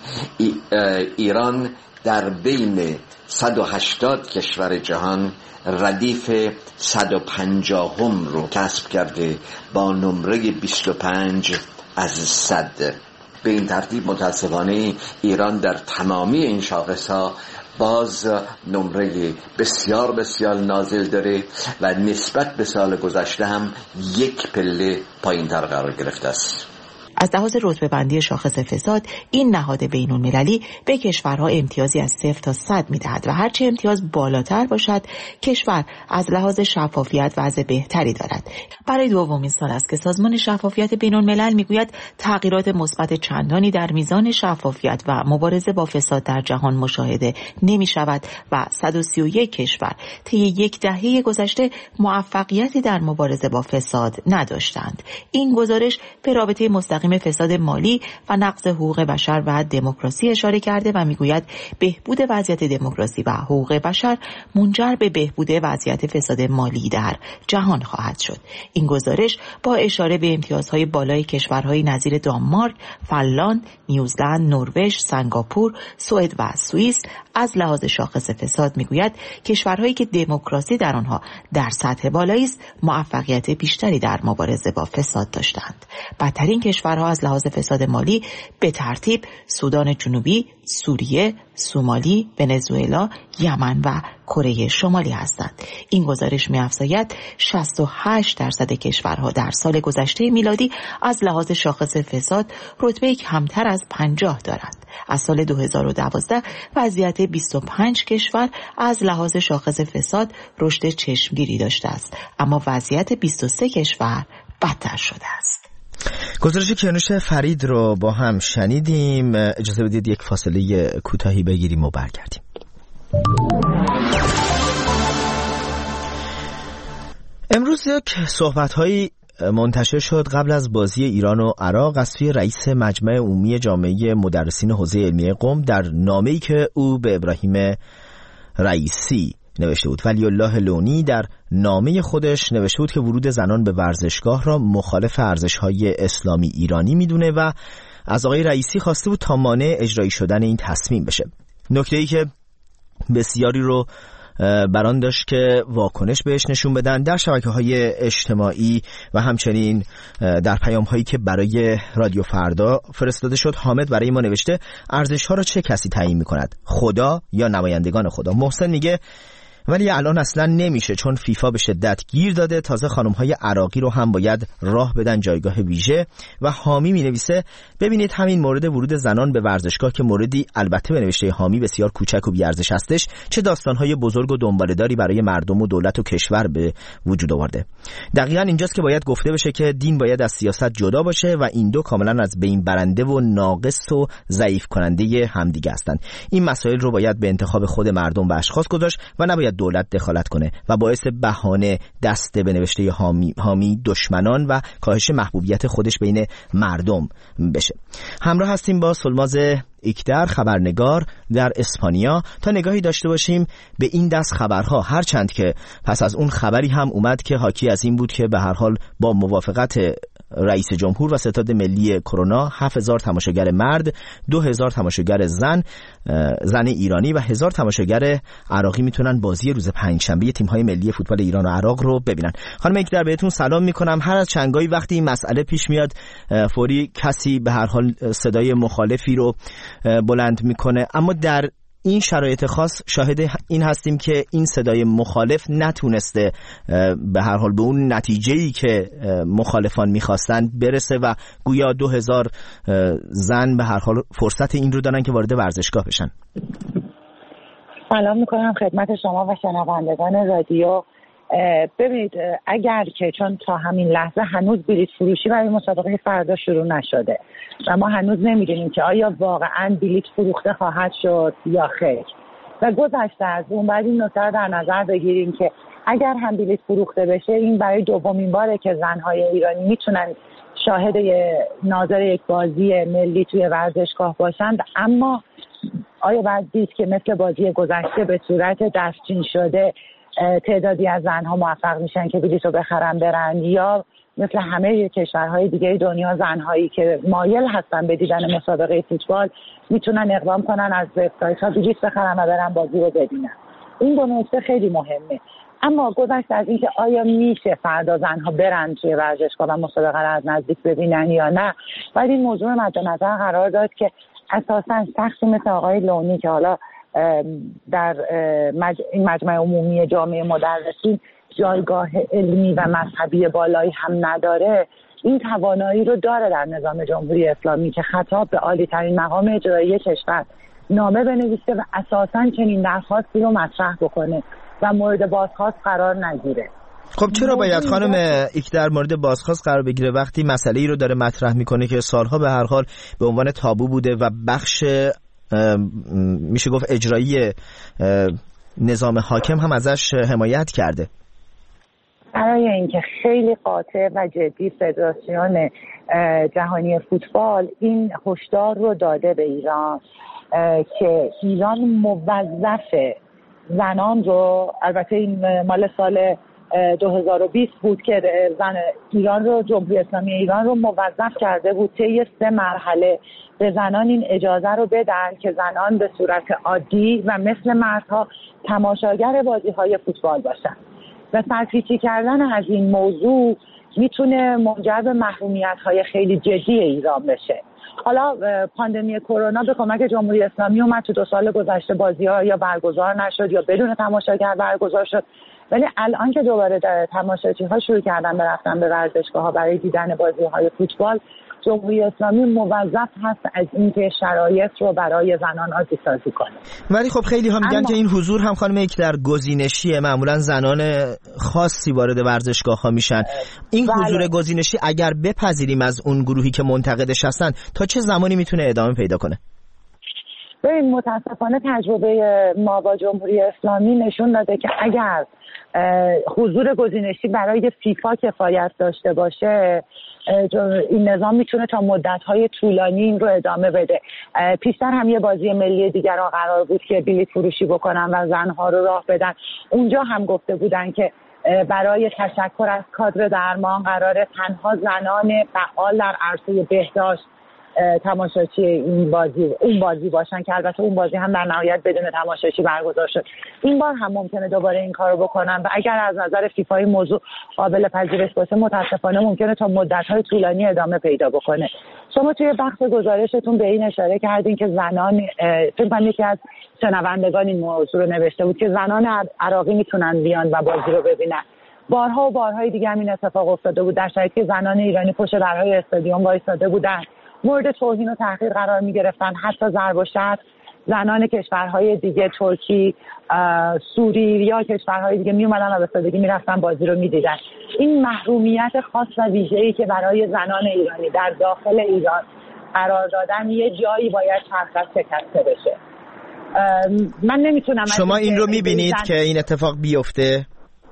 Speaker 15: ایران در بین صد و هشتاد کشور جهان ردیف صد و پنجاهم رو کسب کرده با نمره بیست و پنج از صد. به این ترتیب متاسفانه ایران در تمامی این شاخص‌ها باز نمره بسیار بسیار نازل داره و نسبت به سال گذشته هم یک پله پایین‌تر قرار گرفته است.
Speaker 14: از لحاظ رتبه بندی شاخص فساد این نهاد بین المللی به کشورها امتیازی از صفر تا صد میدهد و هرچه امتیاز بالاتر باشد کشور از لحاظ شفافیت وضع بهتری دارد. برای دومین سال است که سازمان شفافیت بین الملل میگوید تغییرات مثبت چندانی در میزان شفافیت و مبارزه با فساد در جهان مشاهده نمی شود و صد و سی و یک کشور طی یک دهه گذشته موفقیتی در مبارزه با فساد نداشتند. این گزارش به رابطه مستقیم فساد مالی و نقض حقوق بشر و دموکراسی اشاره کرده و میگوید بهبود وضعیت دموکراسی و حقوق بشر منجر به بهبود وضعیت فساد مالی در جهان خواهد شد. این گزارش با اشاره به امتیازهای بالای کشورهای نظیر دانمارک، فنلاند، نیوزلند، نروژ، سنگاپور، سوئد و سوئیس از لحاظ شاخص فساد میگوید کشورهایی که دموکراسی در آنها در سطح بالایی است موفقیت بیشتری در مبارزه با فساد داشتند. بدترین کشورها از لحاظ فساد مالی به ترتیب سودان جنوبی، سوریه، سومالی، ونزوئلا، یمن و کره شمالی هستند. این گزارش می‌افزاید شصت و هشت درصد کشورها در سال گذشته میلادی از لحاظ شاخص فساد رتبه کمتر از پنجاه دارند. از سال دو هزار و دوازده وضعیت بیست و پنج کشور از لحاظ شاخص فساد رشد چشمگیری داشته است، اما وضعیت بیست و سه کشور بدتر شده است.
Speaker 1: گزارش کیانوش فرید رو با هم شنیدیم. اجازه بدید یک فاصله کوتاهی بگیریم و برگردیم. امروز یک صحبت‌هایی منتشر شد قبل از بازی ایران و عراق از سوی رئیس مجمع عمومی جامعه مدرسین حوزه علمیه قم در نامه‌ای که او به ابراهیم رئیسی نوشته بود. ولی الله لونی در نامه خودش نوشته بود که ورود زنان به ورزشگاه را مخالف ارزش‌های اسلامی ایرانی میدونه و از آقای رئیسی خواسته بود تا مانع اجرایی شدن این تصمیم بشه. نکته‌ای که بسیاری رو بران داشت که واکنش بهش نشون بدن در شبکه‌های اجتماعی و همچنین در پیام‌هایی که برای رادیو فردا فرستاده شد. حامد برای ما نوشته ارزش‌ها را چه کسی تعیین می‌کند، خدا یا نمایندگان خدا؟ محسن میگه ولی الان اصلا نمیشه، چون فیفا به شدت گیر داده، تازه خانم‌های عراقی رو هم باید راه بدن جایگاه ویژه. و حامی می‌نویسه ببینید همین مورد ورود زنان به ورزشگاه که موردی البته به نوشته حامی بسیار کوچک و بی‌ارزش هستش، چه داستان‌های بزرگ و دنباله‌داری برای مردم و دولت و کشور به وجود آورده. دقیقاً اینجاست که باید گفته بشه که دین باید از سیاست جدا باشه و این دو کاملاً از بین برنده و ناقص و ضعیف کننده همدیگه هستند. این مسائل رو باید به انتخاب خود مردم و اشخاص گذاشت و نباید دولت دخالت کنه و باعث بهانه دست به نوشته حامی, حامی دشمنان و کاهش محبوبیت خودش بین مردم بشه. همراه هستیم با سلماز ایکدر، خبرنگار در اسپانیا، تا نگاهی داشته باشیم به این دست خبرها، هرچند که پس از اون خبری هم اومد که حاکی از این بود که به هر حال با موافقت رئیس جمهور و ستاد ملی کرونا هفت هزار تماشاگر مرد، دو هزار تماشاگر زن زن ایرانی و هزار تماشاگر عراقی میتونن بازی روز پنجشنبه تیم‌های ملی فوتبال ایران و عراق رو ببینن. خانم ایکدر بهتون سلام میکنم. هر از چندگاهی وقتی این مسئله پیش میاد فوری کسی به هر حال صدای مخالفی رو بلند میکنه، اما در این شرایط خاص شاهد این هستیم که این صدای مخالف نتونسته به هر حال به اون نتیجه‌ای که مخالفان میخواستن برسه و گویا دو هزار زن به هر حال فرصت این رو دارن که وارد ورزشگاه بشن.
Speaker 16: سلام میکنم خدمت شما و شنوندگان رادیو. ببینید اگر که چون تا همین لحظه هنوز بلیط فروشی برای مسابقه فردا شروع نشده و ما هنوز نمیدونیم که آیا واقعا بلیط فروخته خواهد شد یا خیر و گذشته از اون، بعد این نکته در نظر بگیریم که اگر هم بلیط فروخته بشه این برای دومین باره که زنهای ایرانی میتونن شاهد ناظر یک بازی ملی توی ورزشگاه باشند. اما آیا بعد دید که مثل بازی گذشته به صورت دستچین شده تعدادی از زنها موفق میشن که بلیط رو بخرن برن، یا مثل همه کشورهای دیگه دنیا زنهایی که مایل هستن به دیدن مسابقه فوتبال میتونن اقدام کنن از وبسایت‌ها بلیط بخرن و برن بازی رو ببینن؟ این دو نکته خیلی مهمه. اما گذشته از اینکه آیا میشه فردا زنها برن توی ورزشگاه و مسابقه رو از نزدیک ببینن یا نه، باید این موضوع مد نظر قرار داد که اساساً شخصی مثل آقای لونی که حالا در این مجمع عمومی جامعه مدرسین جایگاه علمی و مذهبی بالایی هم نداره، این توانایی رو داره در نظام جمهوری اسلامی که خطاب به عالی ترین مقام اجرایی کشور نامه بنویسه و اساساً چنین درخواستی رو مطرح بکنه و مورد بازخواست قرار نگیره.
Speaker 1: خب چرا باید خانم ایکدر مورد بازخواست قرار بگیره وقتی مسئله‌ای رو داره مطرح میکنه که سالها به هر حال به عنوان تابو بوده و بخش میشه گفت اجرایی نظام حاکم هم ازش حمایت کرده؟
Speaker 16: برای اینکه خیلی قاطع و جدی فدراسیون جهانی فوتبال این هشدار رو داده به ایران که ایران موظف زنان رو، البته این مال سال دو هزار و بیست بود که زن ایران رو، جمهوری اسلامی ایران رو موظف کرده بود طی سه مرحله به زنان این اجازه رو بدن که زنان به صورت عادی و مثل مردها تماشاگر بازی‌های فوتبال باشن و سرپیچی کردن از این موضوع میتونه منجر به محرومیت‌های خیلی جدی ایران بشه. حالا پاندمی کرونا به کمک جمهوری اسلامی اومد، تو دو سال گذشته بازی‌ها یا برگزار نشد یا بدون تماشاگر برگزار شد، ولی الان که دوباره تماشاچی‌ها شروع کردن به رفتن به ورزشگاه‌ها برای دیدن بازی‌های فوتبال، جمهوری اسلامی موظف هست از اینکه شرایط رو برای زنان عادی سازی کنه.
Speaker 1: ولی خب خیلی ها میگن که این حضور هم خانم ایکدر گزینشیه، معمولا زنان خاصی وارد ورزشگاه‌ها میشن. این بله. حضور گزینشی اگر بپذیریم از اون گروهی که منتقدش هستن تا چه زمانی میتونه ادامه پیدا کنه؟
Speaker 16: ببین متاسفانه تجربه ما با جمهوری اسلامی نشون داده که اگر حضور گزینشی برای فیفا کفایت داشته باشه، این نظام میتونه تا مدت‌های طولانی این رو ادامه بده. پیشتر هم یه بازی ملی دیگر را قرار بود که بلیط فروشی بکنن و زنها رو راه بدن. اونجا هم گفته بودن که برای تشکر از کادر درمان قراره تنها زنان فعال در عرصه بهداشت تماشاچی این بازی اون بازی باشن که البته اون بازی هم در نهایت بدون تماشاچی برگزار شد. این بار هم ممکنه دوباره این کارو بکنن و اگر از نظر فیفا این موضوع قابل پذیرش باشه متاسفانه ممکنه تا مدت‌های طولانی ادامه پیدا بکنه. شما توی بخش گزارشتون به این اشاره کردین که زنان، فکر کنم یکی از شنوندگان این موضوع رو نوشته بود که زنان عراقی میتونن بیان و بازی رو ببینن. بارها و بارهای دیگه هم این اتفاق افتاده بود در شرایطی که زنان ایرانی پشت درهای استادیوم وایساده بودن، مورد توهین و تحقیر قرار می‌گرفتن، حتی ضرب و شتم. زنان کشورهای دیگه، ترکی، سوری یا کشورهای دیگه می اومدن و به سادگی میرفتن بازی رو میدیدن. این محرومیت خاص و ویژه‌ای که برای زنان ایرانی در داخل ایران قرار دادن یه جایی باید چرخش شکسته بشه. من نمیتونم
Speaker 1: شما این رو میبینید که این اتفاق بیفته؟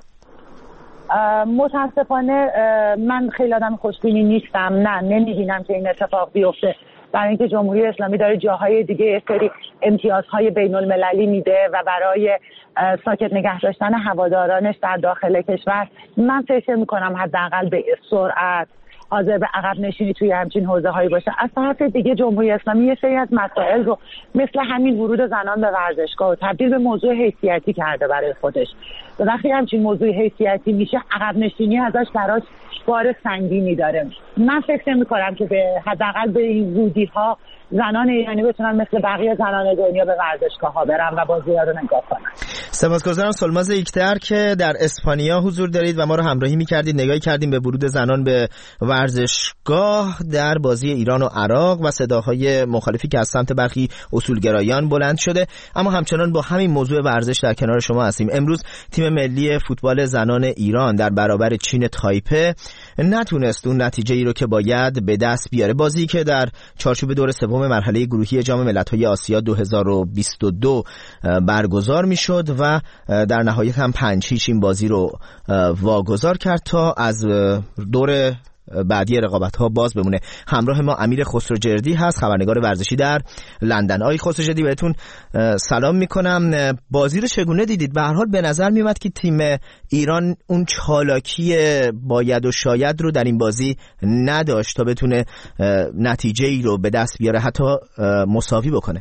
Speaker 16: متاسفانه من خیلی آدم خوشبینی نیستم، نه نمیبینم که این اتفاق بیفته، برای اینکه جمهوری اسلامی داره جاهای دیگه یک سری امتیازهای بین المللی میده و برای ساکت نگه داشتن هوادارانش در داخل کشور من فکر میکنم حداقل به سرعت حاضر به عقب نشینی توی همچین حوزه هایی باشه. از طرف دیگه جمهوری اسلامی یه سری از مسائل رو مثل همین ورود زنان به ورزشگاه و تبدیل به موضوع حیثیتی کرده برای خودش و وقتی همچین موضوع حیثیتی میشه عقب نشینی ازش براش بار سنگینی داره. من فکر میکنم که به حداقل به این زودی ها زنان ایرانی بتونن مثل بقیه زنان دنیا به ورزشگاه ها برن و بازی ها رو نگاه کنن.
Speaker 1: سپاسگزارم سلماز یکتر که در اسپانیا حضور دارید و ما رو همراهی می‌کردید. نگاهی کردیم به ورود زنان به ورزشگاه در بازی ایران و عراق و صداهای مخالفی که از سمت برخی اصولگرایان بلند شده، اما همچنان با همین موضوع ورزش در کنار شما هستیم. امروز تیم ملی فوتبال زنان ایران در برابر چین تایپه نتونست اون نتیجه‌ای رو که باید به دست بیاره. بازی که در چارچوب دور سوم مرحله گروهی جام ملت‌های آسیا دو هزار و بیست و دو برگزار می‌شد و در نهایت هم پنج هیچ این بازی رو واگذار کرد تا از دور بعدی رقابت‌ها باز بمونه. همراه ما امیر خسروجردی هست، خبرنگار ورزشی در لندن. آقای خسروجردی بهتون سلام میکنم. بازی رو چگونه دیدید؟ به هر حال به نظر میومد که تیم ایران اون چالاکی باید و شاید رو در این بازی نداشت تا بتونه نتیجه‌ای رو به دست بیاره، حتی مساوی بکنه.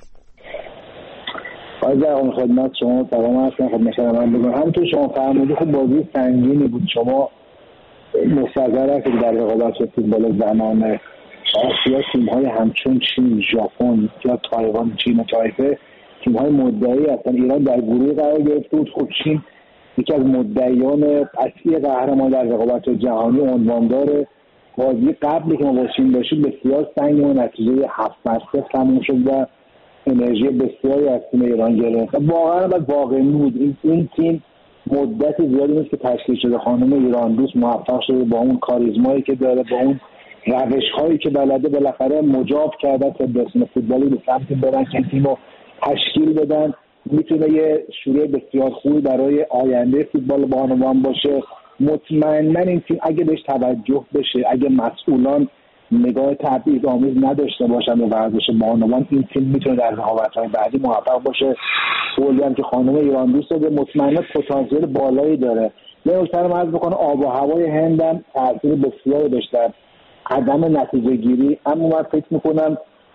Speaker 17: آقای در خدمت شما سلام هستم. خدمت شما من بگم همونطور شما فرمودید خب بازی سنگینی بود. شما مستحضر هست که در رقابت فوتبال زنان آسیا تیم‌های همچون چین، ژاپن یا تایوان، چین و تایپه تیم‌های مدعی هستن. ایران در گروه قرار گرفته بود. خب چین یکی از مدعیان اصلی قهرمان در رقابت جهانی عنواندار. بازی قبلی که ما با چین داشتیم بسیار سنگین و نتیجه هفت بر صفر تموم شد و انرژی بسیاری از تیم ایران گرفت. واقعا باید واقعی بود این, این تیم مدت زیادی نیست که تشکیل شده. خانم ایران دوست موفق شده با اون کاریزمایی که داره، با اون روش‌هایی که بلده، بالاخره مجاب کرده فدراسیون فوتبالی به سمت برن که تیم رو تشکیل بدن. میتونه یه شروع بسیار خوبی برای آینده فوتبال بانوان باشه. مطمئناً این تیم اگه بهش توجه بشه، اگه مسئولان نگاه تبعیض‌آمیز نداشته باشن به ورزش بانوان، این تیم میتونه در رقابت‌های بعدی موفق باشه. قولی هم که خانم ایران دوست داره مطمئنا پتانسیل بالایی داره. یه نکته رو عرض بکنم، آب و هوای هند هم تاثیر بسیاری داشت در عدم نتیجه گیری، اما من فکر میکنم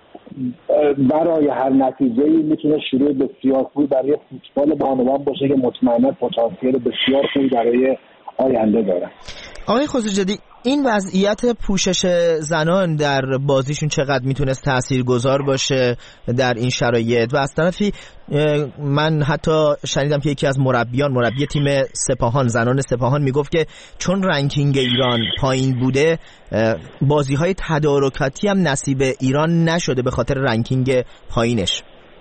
Speaker 17: برای هر نتیجه‌ای میتونه شروع بسیار خوبی برای فوتبال بانوان باشه که مطمئنا پتانسیل بسیار خوبی برای آینده داره.
Speaker 1: آقای خسروجردی، این وضعیت پوشش زنان در بازیشون چقدر میتونست تاثیرگذار باشه در این شرایط؟ و از طرفی من حتی شنیدم که یکی از مربیان مربی تیم سپاهان، زنان سپاهان، میگفت که چون رنکینگ ایران پایین بوده بازی‌های تدارکاتی هم نصیب ایران نشده به خاطر رنکینگ پایینش.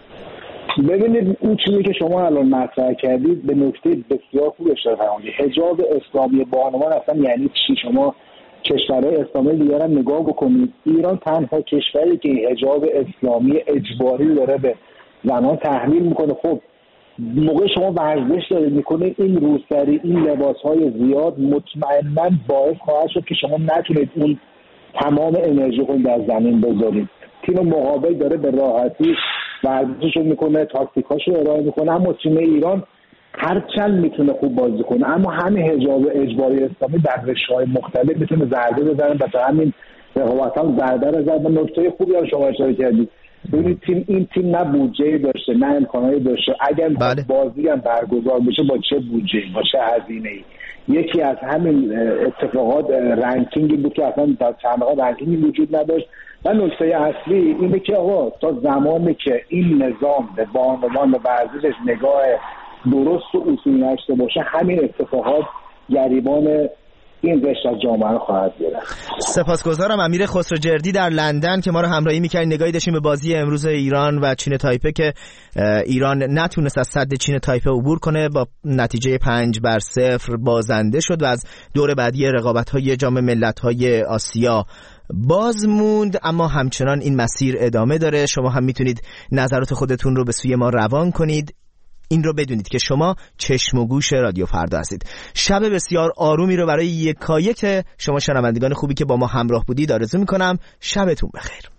Speaker 17: ببینید اون چیزی که شما الان مطرح کردید به نکته بسیار خوب اشاره فرمودید. حجاب اسلامی بانوان اصلا یعنی چی؟ شما کشورهای اسلامی دیگر هم نگاه بکنید. ایران تنها کشوری که حجاب اسلامی اجباری داره به زنان تحمیل میکنه. خب موقع شما ورزش دارید میکنید، این روسری، این لباسهای زیاد مطمئنا باعث خواهد شد که شما نتونید اون تمام انرژی خود در زمین بذارید. تیم مقابل داره به راحتی ورزششو میکنه، تاکتیکاشو ارائه میکنه، اما تیم ایران هرچند میتونه خوب بازی کنه اما همین حجاب اجباری اسلامی در رشته‌های مختلف میتونه ضربه بزنه و تا همین رقابت هم ضربه زد. نکته خوبی هم شما اشاره کردید. ببینید تیم این تیم نه بودجه داشته نه امکاناتی داشته. اگر بله. بازی هم برگزار بشه با چه بودجه با چه هزینه‌ای. یکی از همین اتفاقات رنکینگی بود که اصلا در چندها رنکینگی وجود نداشت. و نکته اصلی اینه که آقا تا زمانی که این نظام به بانوان و ورزشش نگاه درست و اصولی نشته باشه همین اتفاقات گریبان این رشته از جامعه رو خواهد گرفت.
Speaker 1: سپاسگزارم امیر خسروجردی در لندن که ما رو همراهی می‌کردین. نگاهی داشتیم به بازی امروز ایران و چین تایپه که ایران نتونست از سد چین تایپه عبور کنه، با نتیجه پنج بر صفر بازنده شد و از دور بعدی رقابت‌های جام ملت‌های آسیا باز موند. اما همچنان این مسیر ادامه داره. شما هم میتونید نظرات خودتون رو به سوی ما روان کنید. این رو بدونید که شما چشم و گوش رادیو فردا هستید. شب بسیار آرومی رو برای یکایک شما شنوندگان خوبی که با ما همراه بودید آرزو میکنم. شبتون بخیر.